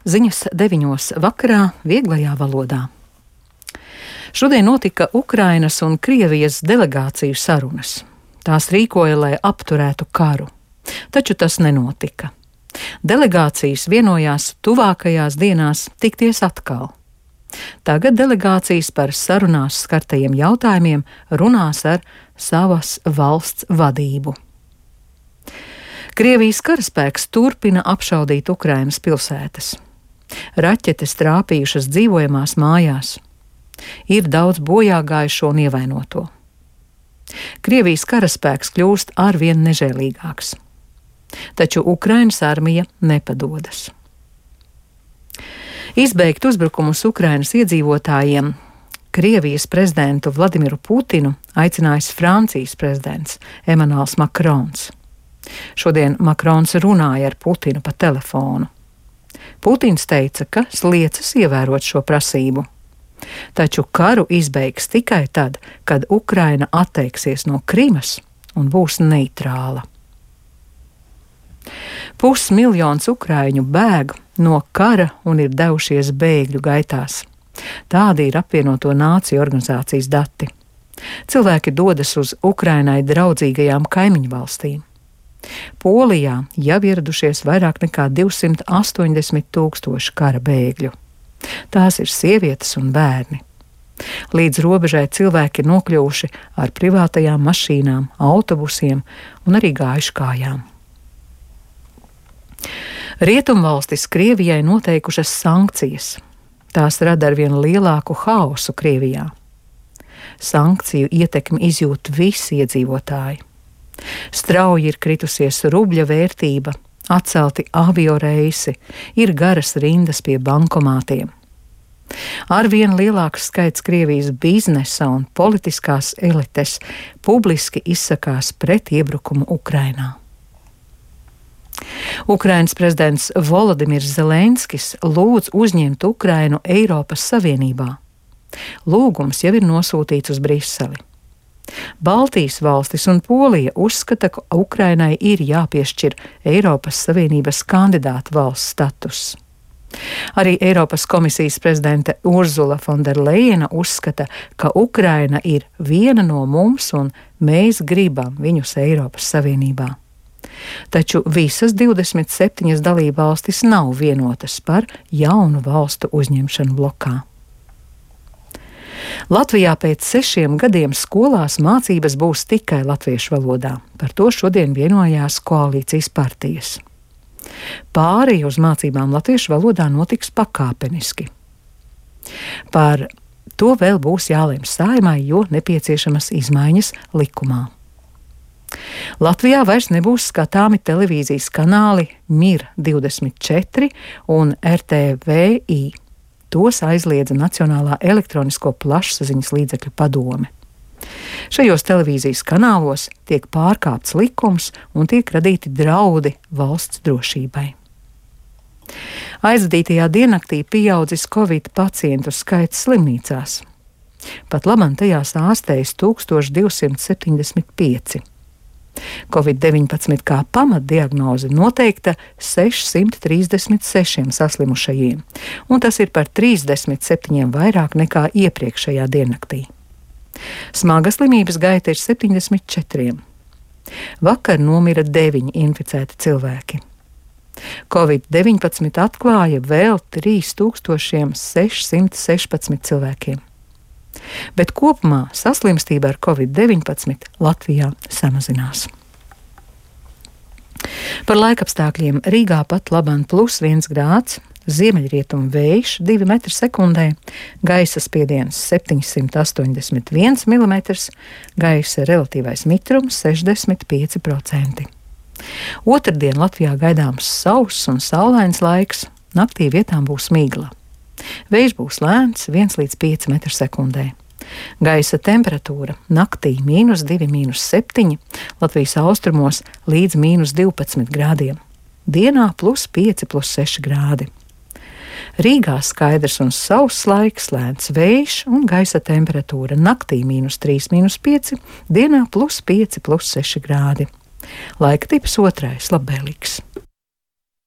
Ziņas 9 vakarā vieglajā valodā. Šodien notika Ukrainas un Krievijas delegāciju sarunas. Tās rīkoja, lai apturētu karu, taču tas nenotika. Delegācijas vienojās tuvākajās dienās tikties atkal. Tagad delegācijas par sarunās skartajiem jautājumiem runās ar savas valsts vadību. Krievijas karaspēks turpina apšaudīt Ukrainas pilsētas. Raķetes trāpījušas dzīvojamās mājās. Ir daudz bojāgājušo un ievainoto. Krievijas karaspēks kļūst arvien nežēlīgāks. Taču Ukrainas armija nepadodas. Izbeigt uzbrukumus Ukrainas iedzīvotājiem Krievijas prezidentu Vladimiru Putinu aicinājis Francijas prezidents Emmanuels Macrons. Šodien Makrons runāja ar Putinu pa telefonu. Putins teica, ka sliecas ievērot šo prasību. Taču karu izbeigs tikai tad, kad Ukraina atteiksies no Krimas un būs neitrāla. 500 000 ukraiņu bēg no kara un ir devušies bēgļu gaitās. Tādi ir apvienoto nāciju organizācijas dati. Cilvēki dodas uz Ukrainai draudzīgajām kaimiņu valstīm. Polijā jau ieradušies vairāk nekā 280 000 kara bēgļu. Tās ir sievietes un bērni. Līdz robežai cilvēki ir nokļuvuši ar privātajām mašīnām, autobusiem un arī gājuši kājām. Rietumvalstis Krievijai noteikušas sankcijas. Tās rada arvien lielāku haosu Krievijā. Sankciju ietekmi izjūt visi iedzīvotāji. Strauji ir kritusies rubļa vērtība, atcelti avio reisi, ir garas rindas pie bankomātiem. Arvien lielāks skaits Krievijas biznesa un politiskās elites publiski izsakās pret iebrukumu Ukrainā. Ukrainas prezidents Volodimirs Zelenskis lūdz uzņemt Ukrainu Eiropas Savienībā. Lūgums jau ir nosūtīts uz Briseli. Baltijas valstis un Polija uzskata, ka Ukrainai ir jāpiešķir Eiropas Savienības kandidāta valsts status. Arī Eiropas komisijas prezidente Urzula Fonderlejena uzskata, ka Ukraina ir viena no mums un mēs gribam viņus Eiropas Savienībā. Taču visas 27 dalībvalstis nav vienotas par jaunu valstu uzņemšanu blokā. Latvijā pēc 6 gadiem skolās mācības būs tikai latviešu valodā. Par to šodien vienojās koalīcijas partijas. Pāreja uz mācībām latviešu valodā notiks pakāpeniski. Par to vēl būs jālemj Saeimai, jo nepieciešamas izmaiņas likumā. Latvijā vairs nebūs skatāmi televīzijas kanāli MIR 24 un RTVI. Tos aizliedza Nacionālā elektronisko plašsaziņas līdzekļu padome. Šajos televīzijas kanālos tiek pārkāpts likums un tiek radīti draudi valsts drošībai. Aizvadītajā diennaktī pieaudzis Covid pacientu skaits slimnīcās. Pat labam tajās ārstējas 1275. Covid-19 kā pamatdiagnoze noteikta 636 saslimušajiem, un tas ir par 37 vairāk nekā iepriekšējā diennaktī. Smaga slimības gaita ir 74. Vakar nomira 9 inficēti cilvēki. Covid-19 atklāja vēl 3616 cilvēkiem. Bet kopumā saslimstība ar Covid-19 Latvijā samazinās. Par laikapstākļiem Rīgā pat labam +1 grāds, ziemeļrietumu vējš 2 m/sekundē, gaisa spiediens 781 mm, gaisa relatīvais mitrums 65%. Otrdien Latvijā gaidāms sauss un saulains laiks, naktī vietām būs migla. Vējš būs lēns 1 līdz 5 m/sekundē. Gaisa temperatūra naktī -2, -7, Latvijas austrumos līdz -12 grādiem. Dienā +5, +6 grādi. Rīgā skaidrs un sauss laiks, lēns vējš un gaisa temperatūra naktī -3, -5, dienā +5, +6 grādi. Laika tips 2 labvēlīgs.